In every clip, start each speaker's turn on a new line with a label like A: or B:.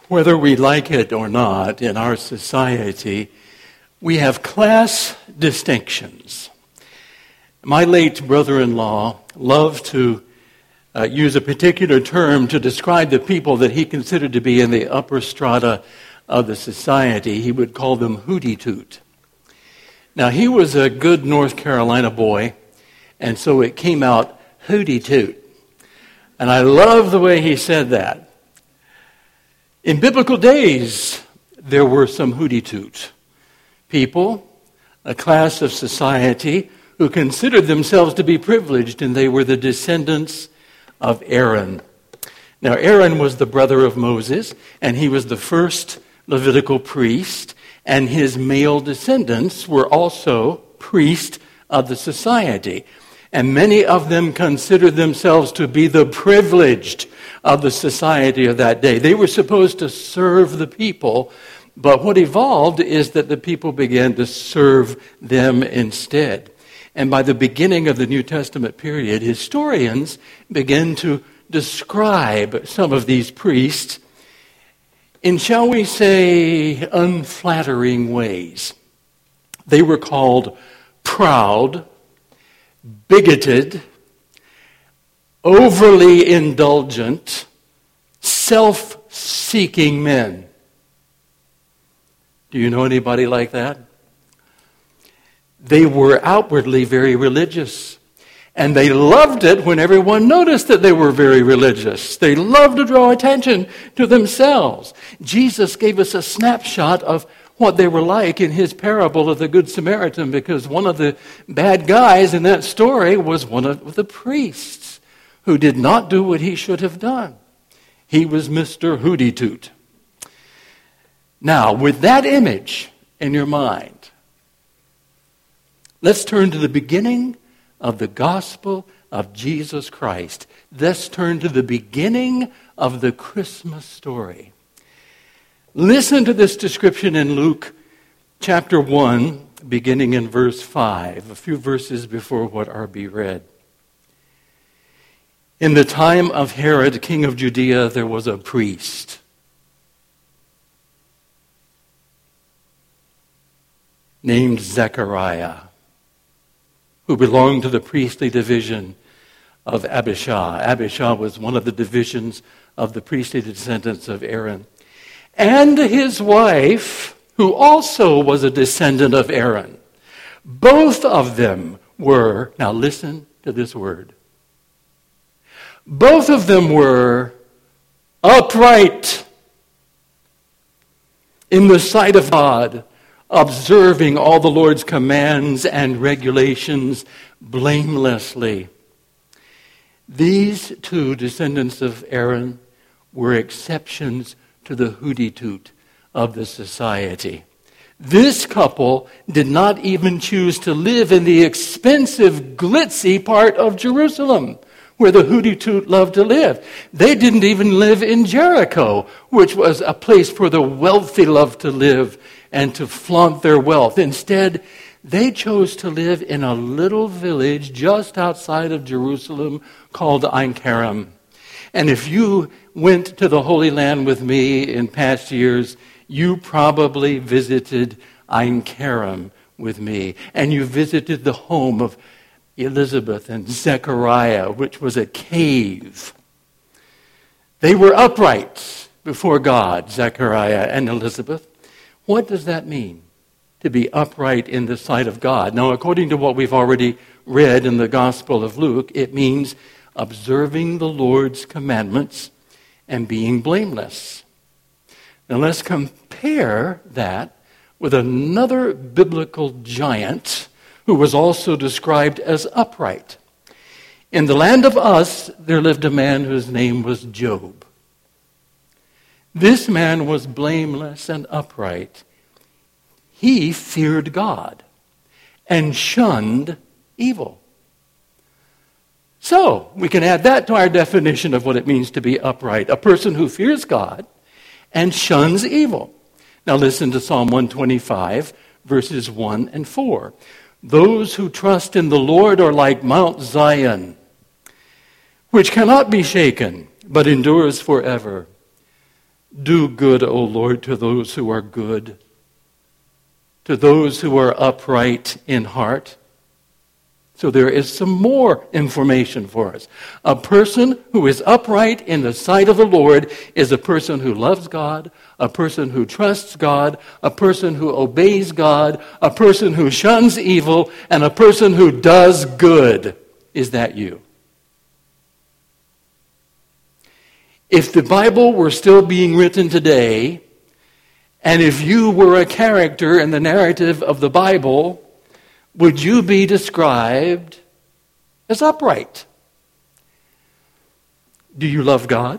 A: Whether we like it or not, in our society, we have class distinctions. My late brother-in-law loved to use a particular term to describe the people that he considered to be in the upper strata of the society. He would call them hooty-toot. Now, he was a good North Carolina boy, and so it came out hooty-toot. And I love the way he said that. In biblical days, there were some hooty-toot people, a class of society who considered themselves to be privileged, and they were the descendants of Aaron. Now, Aaron was the brother of Moses, and he was the first Levitical priest, and his male descendants were also priests of the society. And many of them considered themselves to be the privileged of the society of that day. They were supposed to serve the people, but what evolved is that the people began to serve them instead. And by the beginning of the New Testament period, historians began to describe some of these priests in, shall we say, unflattering ways. They were called proud, bigoted, overly indulgent, self-seeking men. Do you know anybody like that? They were outwardly very religious, and they loved it when everyone noticed that they were very religious. They loved to draw attention to themselves. Jesus gave us a snapshot of what they were like in his parable of the Good Samaritan, because one of the bad guys in that story was one of the priests who did not do what he should have done. He was Mr. Hooty-Toot. Now, with that image in your mind, let's turn to the beginning of the gospel of Jesus Christ. Let's turn to the beginning of the Christmas story. Listen to this description in Luke chapter 1, beginning in verse 5, a few verses before what R.B. read. In the time of Herod, king of Judea, there was a priest named Zechariah, who belonged to the priestly division of Abishai. Abishai was one of the divisions of the priestly descendants of Aaron. And his wife, who also was a descendant of Aaron. Both of them were, now listen to this word, both of them were upright in the sight of God, observing all the Lord's commands and regulations blamelessly. These two descendants of Aaron were exceptions to the hooty-toot of the society. This couple did not even choose to live in the expensive, glitzy part of Jerusalem, where the hooty-toot loved to live. They didn't even live in Jericho, which was a place for the wealthy loved to live and to flaunt their wealth. Instead, they chose to live in a little village just outside of Jerusalem called Ein Kerem. And if you went to the Holy Land with me in past years, you probably visited Ein Kerem with me. And you visited the home of Elizabeth and Zechariah, which was a cave. They were upright before God, Zechariah and Elizabeth. What does that mean, to be upright in the sight of God? Now, according to what we've already read in the Gospel of Luke, it means observing the Lord's commandments and being blameless. Now, let's compare that with another biblical giant who was also described as upright. In the land of Uz, there lived a man whose name was Job. This man was blameless and upright. He feared God and shunned evil. So, we can add that to our definition of what it means to be upright. A person who fears God and shuns evil. Now listen to Psalm 125, verses 1 and 4. Those who trust in the Lord are like Mount Zion, which cannot be shaken, but endures forever. Do good, O Lord, to those who are good, to those who are upright in heart. So there is some more information for us. A person who is upright in the sight of the Lord is a person who loves God, a person who trusts God, a person who obeys God, a person who shuns evil, and a person who does good. Is that you? If the Bible were still being written today, and if you were a character in the narrative of the Bible, would you be described as upright? Do you love God?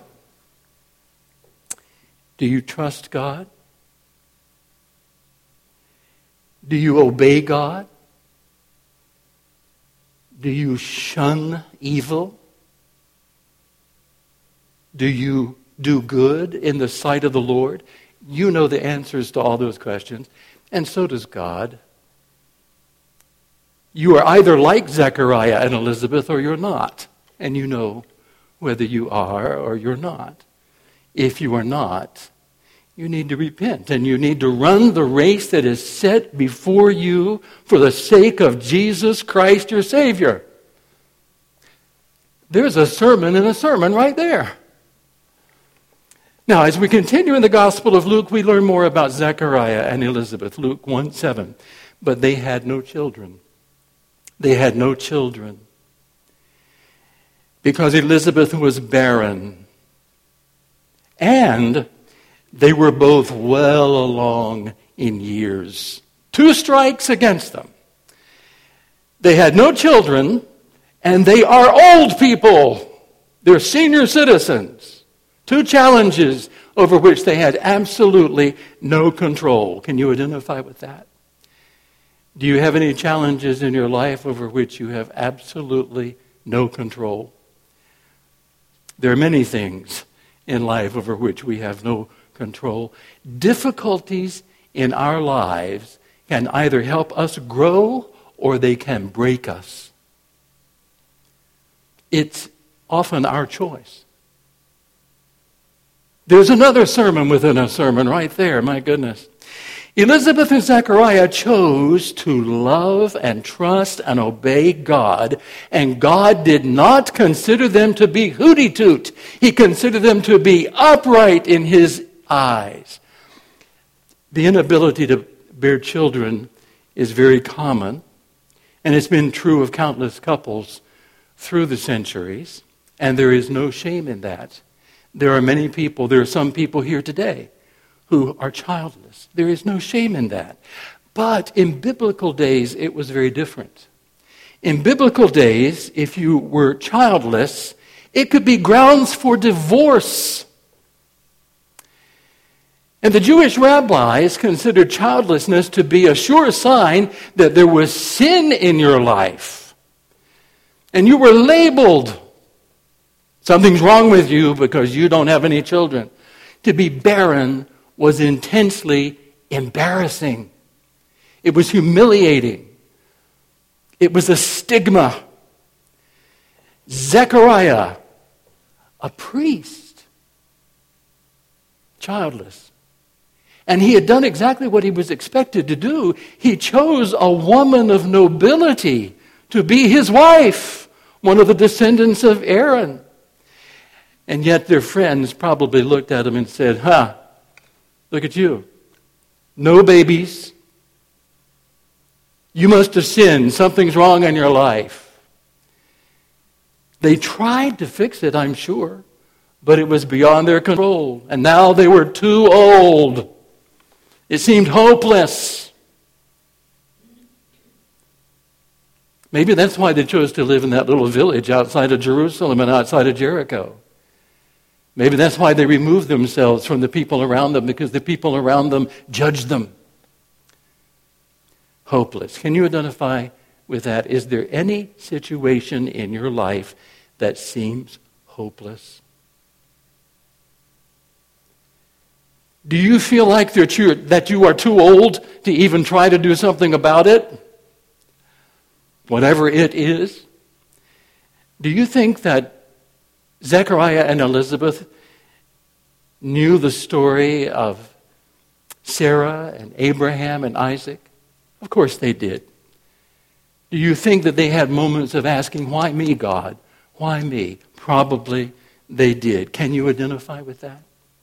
A: Do you trust God? Do you obey God? Do you shun evil? Do you do good in the sight of the Lord? You know the answers to all those questions, and so does God. You are either like Zechariah and Elizabeth or you're not. And you know whether you are or you're not. If you are not, you need to repent. And you need to run the race that is set before you for the sake of Jesus Christ, your Savior. There's a sermon in a sermon right there. Now, as we continue in the Gospel of Luke, we learn more about Zechariah and Elizabeth. Luke 1:7. But they had no children. They had no children because Elizabeth was barren. And they were both well along in years. 2 strikes against them. They had no children, and they are old people. They're senior citizens. 2 challenges over which they had absolutely no control. Can you identify with that? Do you have any challenges in your life over which you have absolutely no control? There are many things in life over which we have no control. Difficulties in our lives can either help us grow or they can break us. It's often our choice. There's another sermon within a sermon right there, my goodness. Elizabeth and Zechariah chose to love and trust and obey God, and God did not consider them to be hooty-toot. He considered them to be upright in his eyes. The inability to bear children is very common, and it's been true of countless couples through the centuries, and there is no shame in that. There are some people here today who are childless. There is no shame in that. But in biblical days, it was very different. In biblical days, if you were childless, it could be grounds for divorce. And the Jewish rabbis considered childlessness to be a sure sign that there was sin in your life. And you were labeled. Something's wrong with you because you don't have any children. To be barren was intensely embarrassing. It was humiliating. It was a stigma. Zechariah, a priest, childless. And he had done exactly what he was expected to do. He chose a woman of nobility to be his wife, one of the descendants of Aaron. And yet their friends probably looked at him and said, look at you. No babies. You must have sinned. Something's wrong in your life. They tried to fix it, I'm sure, but it was beyond their control. And now they were too old. It seemed hopeless. Maybe that's why they chose to live in that little village outside of Jerusalem and outside of Jericho. Maybe that's why they removed themselves from the people around them, because the people around them judged them. Hopeless. Can you identify with that? Is there any situation in your life that seems hopeless? Do you feel like that you are too old to even try to do something about it? Whatever it is. Do you think that Zechariah and Elizabeth knew the story of Sarah and Abraham and Isaac? Of course they did. Do you think that they had moments of asking, why me, God? Why me? Probably they did. Can you identify with that?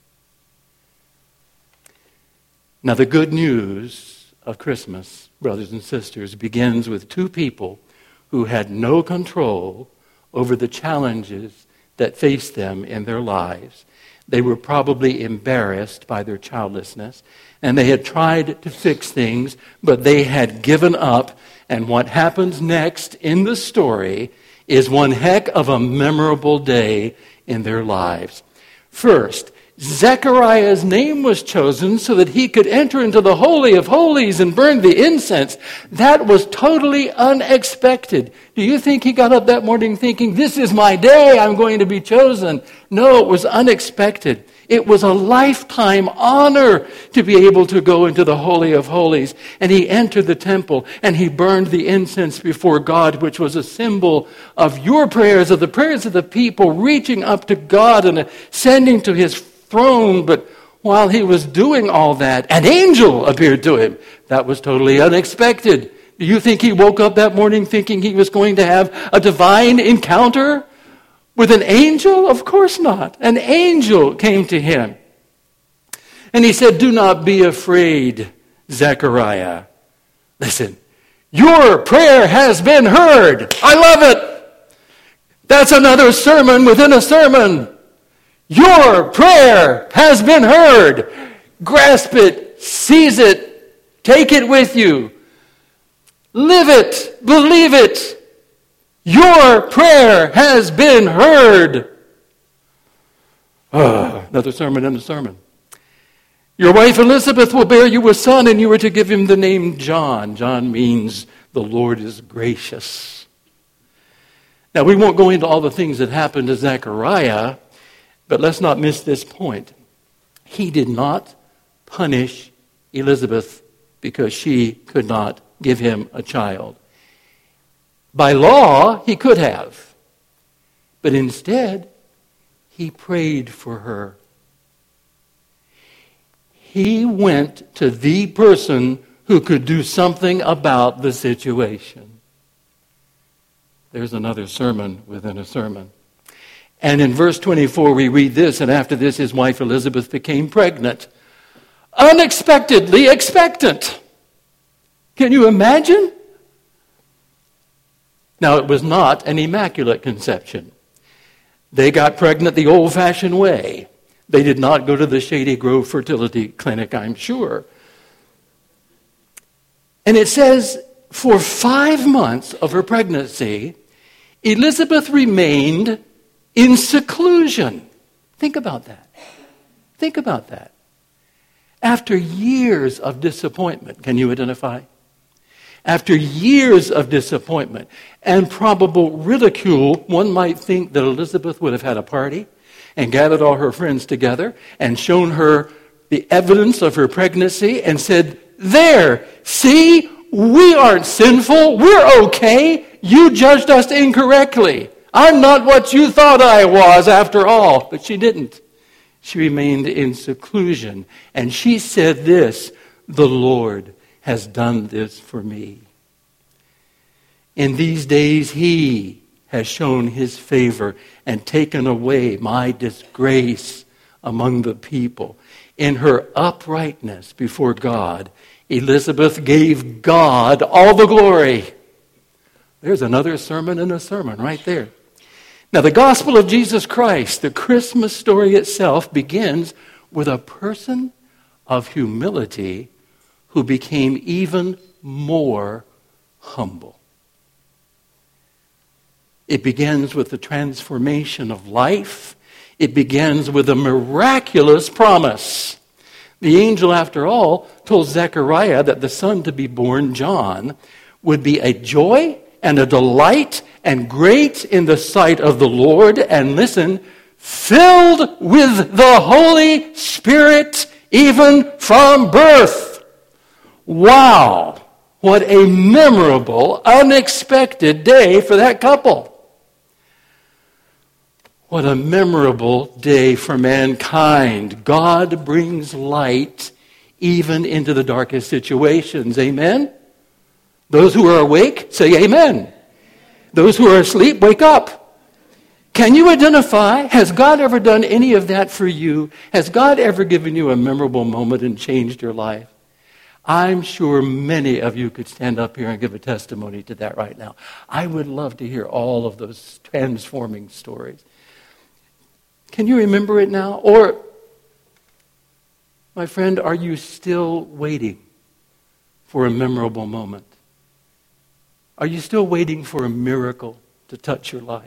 A: Now, the good news of Christmas, brothers and sisters, begins with two people who had no control over the challenges that faced them in their lives. They were probably embarrassed by their childlessness, and they had tried to fix things, but they had given up. And what happens next in the story is one heck of a memorable day in their lives. First, Zechariah's name was chosen so that he could enter into the Holy of Holies and burn the incense. That was totally unexpected. Do you think he got up that morning thinking, this is my day, I'm going to be chosen? No, it was unexpected. It was a lifetime honor to be able to go into the Holy of Holies. And he entered the temple and he burned the incense before God, which was a symbol of your prayers, of the prayers of the people reaching up to God and ascending to his throne. But while he was doing all that, an angel appeared to him. That was totally unexpected. Do you think he woke up that morning thinking he was going to have a divine encounter with an angel? Of course not. An angel came to him. And he said, do not be afraid, Zechariah. Listen, your prayer has been heard. I love it. That's another sermon within a sermon. Your prayer has been heard. Grasp it, seize it, take it with you. Live it, believe it. Your prayer has been heard. Another sermon in a sermon. Your wife Elizabeth will bear you a son, and you are to give him the name John. John means the Lord is gracious. Now, we won't go into all the things that happened to Zechariah, but let's not miss this point. He did not punish Elizabeth because she could not give him a child. By law, he could have. But instead, he prayed for her. He went to the person who could do something about the situation. There's another sermon within a sermon. And in verse 24, we read this, and after this, his wife Elizabeth became pregnant. Unexpectedly expectant. Can you imagine? Now, it was not an immaculate conception. They got pregnant the old-fashioned way. They did not go to the Shady Grove Fertility Clinic, I'm sure. And it says, for 5 months of her pregnancy, Elizabeth remained in seclusion. Think about that. Think about that. After years of disappointment, can you identify? After years of disappointment and probable ridicule, one might think that Elizabeth would have had a party and gathered all her friends together and shown her the evidence of her pregnancy and said, there, see, we aren't sinful, we're okay, you judged us incorrectly. I'm not what you thought I was after all. But she didn't. She remained in seclusion. And she said this, the Lord has done this for me. In these days, he has shown his favor and taken away my disgrace among the people. In her uprightness before God, Elizabeth gave God all the glory. There's another sermon in a sermon right there. Now, the gospel of Jesus Christ, the Christmas story itself, begins with a person of humility who became even more humble. It begins with the transformation of life. It begins with a miraculous promise. The angel, after all, told Zechariah that the son to be born, John, would be a joy and a delight and great in the sight of the Lord. And listen, filled with the Holy Spirit even from birth. Wow! What a memorable, unexpected day for that couple. What a memorable day for mankind. God brings light even into the darkest situations. Amen? Those who are awake, say amen. Those who are asleep, wake up. Can you identify? Has God ever done any of that for you? Has God ever given you a memorable moment and changed your life? I'm sure many of you could stand up here and give a testimony to that right now. I would love to hear all of those transforming stories. Can you remember it now? Or, my friend, are you still waiting for a memorable moment? Are you still waiting for a miracle to touch your life?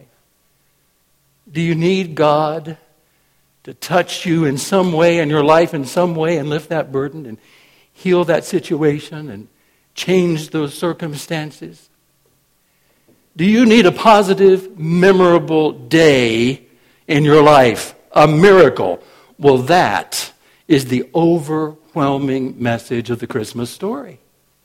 A: Do you need God to touch you in some way, in your life in some way, and lift that burden and heal that situation and change those circumstances? Do you need a positive, memorable day in your life? A miracle? Well, that is the overwhelming message of the Christmas story.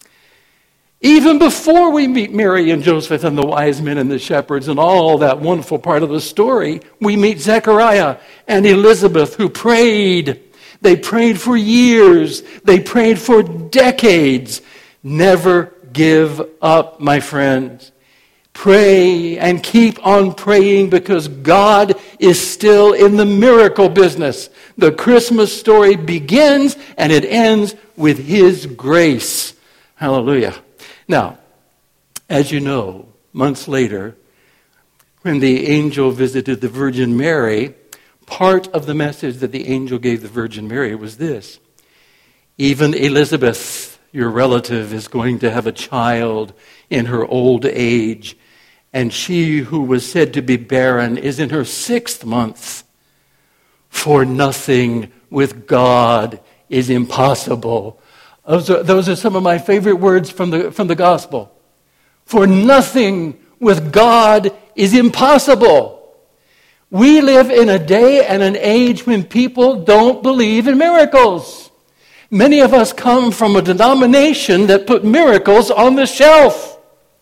A: Even before we meet Mary and Joseph and the wise men and the shepherds and all that wonderful part of the story, we meet Zechariah and Elizabeth who prayed. They prayed for years. They prayed for decades. Never give up, my friends. Pray and keep on praying because God is still in the miracle business. The Christmas story begins and it ends with His grace. Hallelujah. Now, as you know, months later, when the angel visited the Virgin Mary, part of the message that the angel gave the Virgin Mary was this: even Elizabeth, your relative, is going to have a child in her old age, and she who was said to be barren is in her 6th month. For nothing with God is impossible. Those are some of my favorite words from the gospel. For nothing with God is impossible. We live in a day and an age when people don't believe in miracles. Many of us come from a denomination that put miracles on the shelf.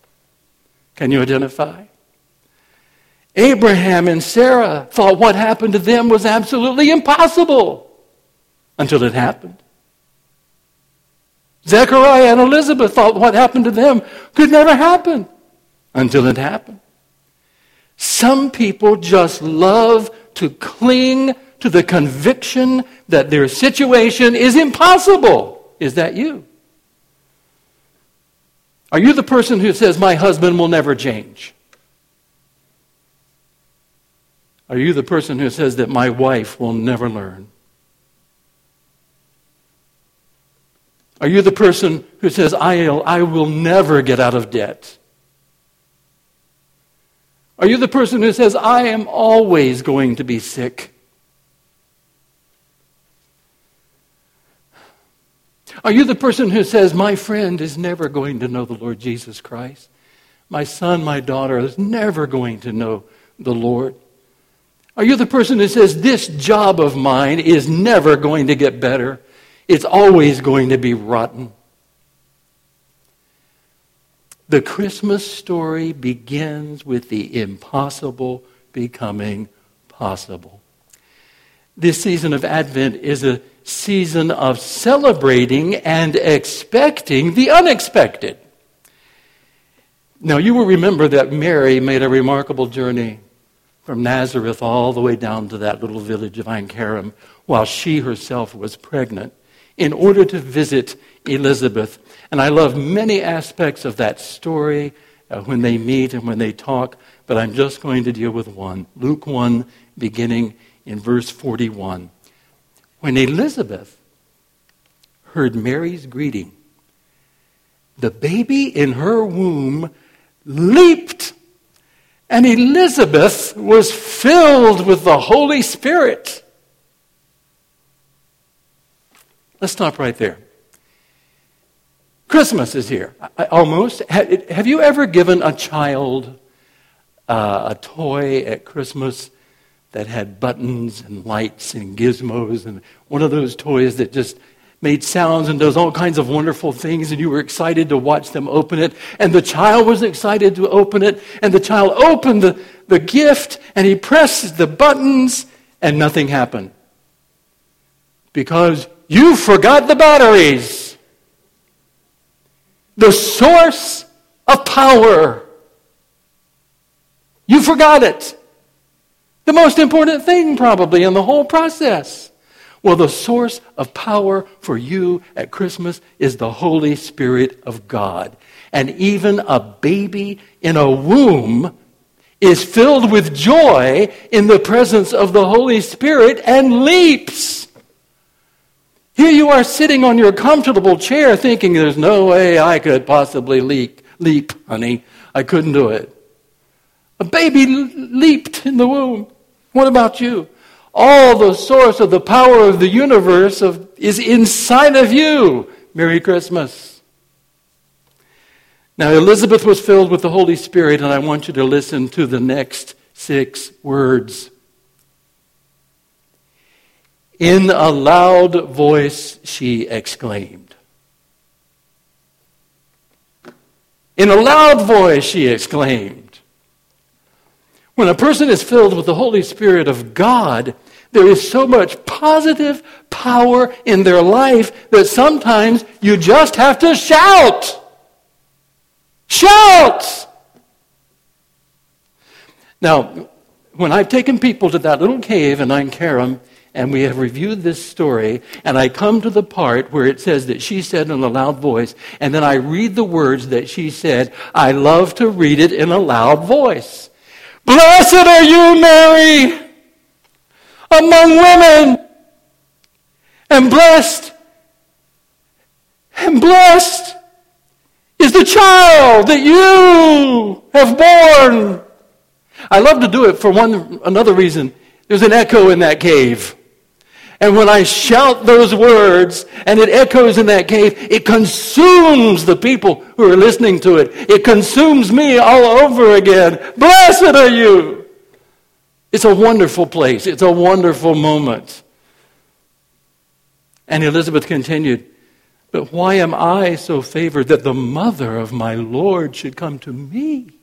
A: Can you identify? Abraham and Sarah thought what happened to them was absolutely impossible until it happened. Zechariah and Elizabeth thought what happened to them could never happen until it happened. Some people just love to cling to the conviction that their situation is impossible. Is that you? Are you the person who says, my husband will never change? Are you the person who says that my wife will never learn? Are you the person who says, I will never get out of debt? Are you the person who says, I am always going to be sick? Are you the person who says, my friend is never going to know the Lord Jesus Christ? My son, my daughter is never going to know the Lord? Are you the person who says, this job of mine is never going to get better? It's always going to be rotten. The Christmas story begins with the impossible becoming possible. This season of Advent is a season of celebrating and expecting the unexpected. Now, you will remember that Mary made a remarkable journey from Nazareth all the way down to that little village of Ein Kerem while she herself was pregnant, in order to visit Elizabeth. And I love many aspects of that story when they meet and when they talk, but I'm just going to deal with one. Luke 1, beginning in verse 41. When Elizabeth heard Mary's greeting, the baby in her womb leaped, and Elizabeth was filled with the Holy Spirit. Let's stop right there. Christmas is here, almost. Have you ever given a child a toy at Christmas that had buttons and lights and gizmos, and one of those toys that just made sounds and does all kinds of wonderful things, and you were excited to watch them open it, and the child was excited to open it, and the child opened the gift, and he pressed the buttons, and nothing happened. Because you forgot the batteries. The source of power. You forgot it. The most important thing probably in the whole process. Well, the source of power for you at Christmas is the Holy Spirit of God. And even a baby in a womb is filled with joy in the presence of the Holy Spirit and leaps. Here you are sitting on your comfortable chair thinking, there's no way I could possibly leap, honey. I couldn't do it. A baby leaped in the womb. What about you? All the source of the power of the universe is inside of you. Merry Christmas. Now, Elizabeth was filled with the Holy Spirit, and I want you to listen to the next 6 words. In a loud voice, she exclaimed. In a loud voice, she exclaimed. When a person is filled with the Holy Spirit of God, there is so much positive power in their life that sometimes you just have to shout. Shout! Now, when I've taken people to that little cave in Ein Kerem, and we have reviewed this story, and I come to the part where it says that she said in a loud voice, and then I read the words that she said, I love to read it in a loud voice. Blessed are you, Mary, among women, and blessed is the child that you have born. I love to do it for another reason. There's an echo in that cave. And when I shout those words and it echoes in that cave, it consumes the people who are listening to it. It consumes me all over again. Blessed are you. It's a wonderful place. It's a wonderful moment. And Elizabeth continued, but why am I so favored that the mother of my Lord should come to me?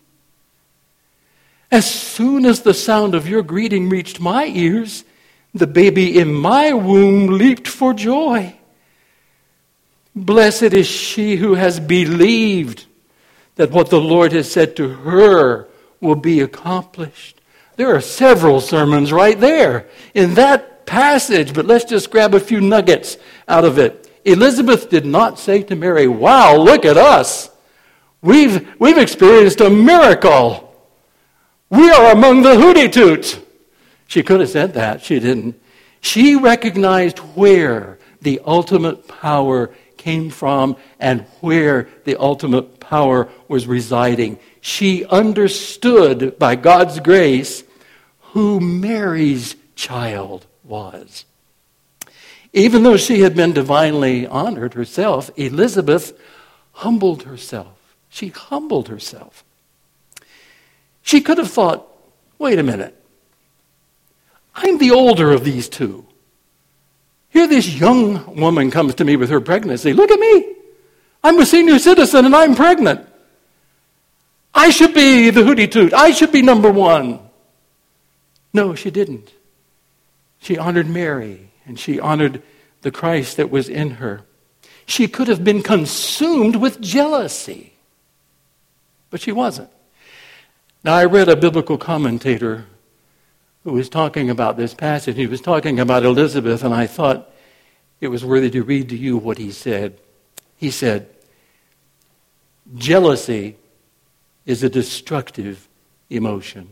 A: As soon as the sound of your greeting reached my ears, the baby in my womb leaped for joy. Blessed is she who has believed that what the Lord has said to her will be accomplished. There are several sermons right there in that passage, but let's just grab a few nuggets out of it. Elizabeth did not say to Mary, wow, look at us. We've experienced a miracle. We are among the hooty-toots. She could have said that. She didn't. She recognized where the ultimate power came from and where the ultimate power was residing. She understood, by God's grace, who Mary's child was. Even though she had been divinely honored herself, Elizabeth humbled herself. She humbled herself. She could have thought, wait a minute. I'm the older of these two. Here this young woman comes to me with her pregnancy. Look at me. I'm a senior citizen and I'm pregnant. I should be the hooty-toot. I should be number one. No, she didn't. She honored Mary and she honored the Christ that was in her. She could have been consumed with jealousy, but she wasn't. Now, I read a biblical commentator who was talking about this passage. He was talking about Elizabeth, and I thought it was worthy to read to you what he said. He said, jealousy is a destructive emotion.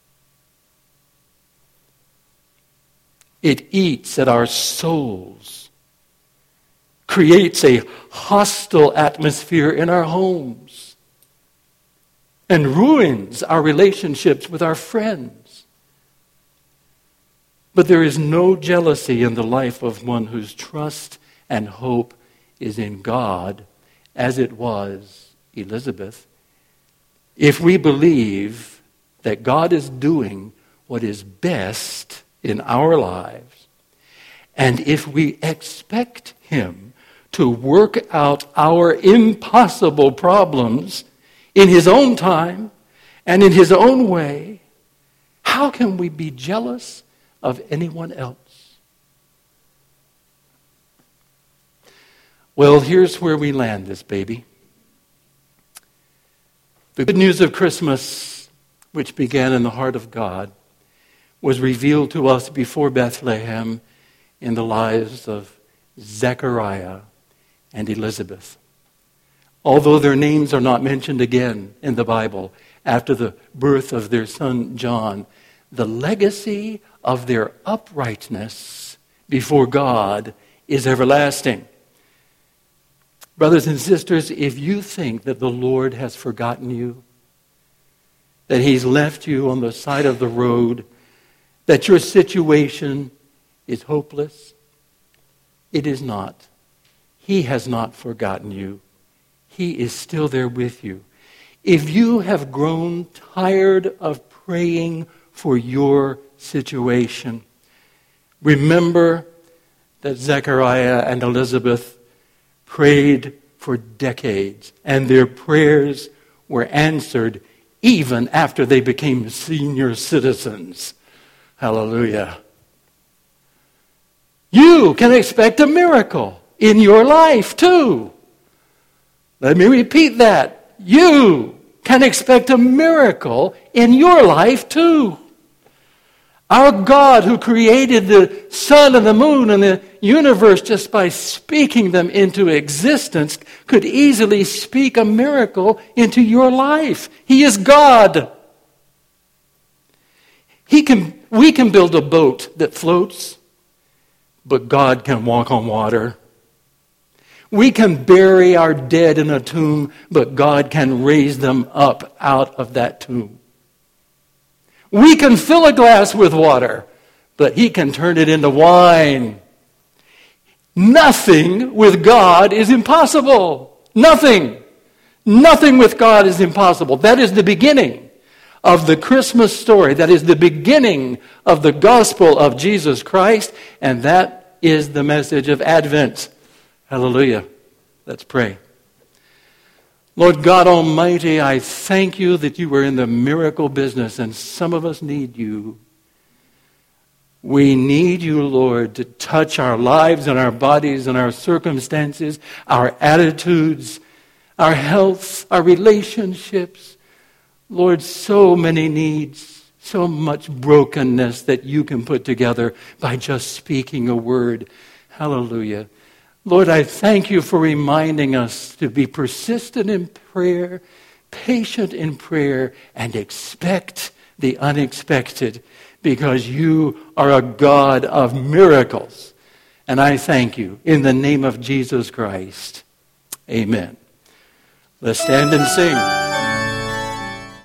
A: It eats at our souls, creates a hostile atmosphere in our homes, and ruins our relationships with our friends. But there is no jealousy in the life of one whose trust and hope is in God, as it was Elizabeth, if we believe that God is doing what is best in our lives, and if we expect Him to work out our impossible problems in his own time and in his own way, how can we be jealous of anyone else? Well, here's where we land this baby. The good news of Christmas, which began in the heart of God, was revealed to us before Bethlehem in the lives of Zechariah and Elizabeth. Although their names are not mentioned again in the Bible after the birth of their son John, the legacy of their uprightness before God is everlasting. Brothers and sisters, if you think that the Lord has forgotten you, that he's left you on the side of the road, that your situation is hopeless, it is not. He has not forgotten you. He is still there with you. If you have grown tired of praying for your situation, remember that Zechariah and Elizabeth prayed for decades, and their prayers were answered even after they became senior citizens. Hallelujah. You can expect a miracle in your life too. Let me repeat that. You can expect a miracle in your life too. Our God, who created the sun and the moon and the universe just by speaking them into existence, could easily speak a miracle into your life. He is God. We can build a boat that floats, but God can walk on water. We can bury our dead in a tomb, but God can raise them up out of that tomb. We can fill a glass with water, but he can turn it into wine. Nothing with God is impossible. Nothing. Nothing with God is impossible. That is the beginning of the Christmas story. That is the beginning of the gospel of Jesus Christ, and that is the message of Advent. Hallelujah. Let's pray. Lord God Almighty, I thank you that you are in the miracle business, and some of us need you. We need you, Lord, to touch our lives and our bodies and our circumstances, our attitudes, our health, our relationships. Lord, so many needs, so much brokenness that you can put together by just speaking a word. Hallelujah. Lord, I thank you for reminding us to be persistent in prayer, patient in prayer, and expect the unexpected, because you are a God of miracles. And I thank you in the name of Jesus Christ. Amen. Let's stand and sing.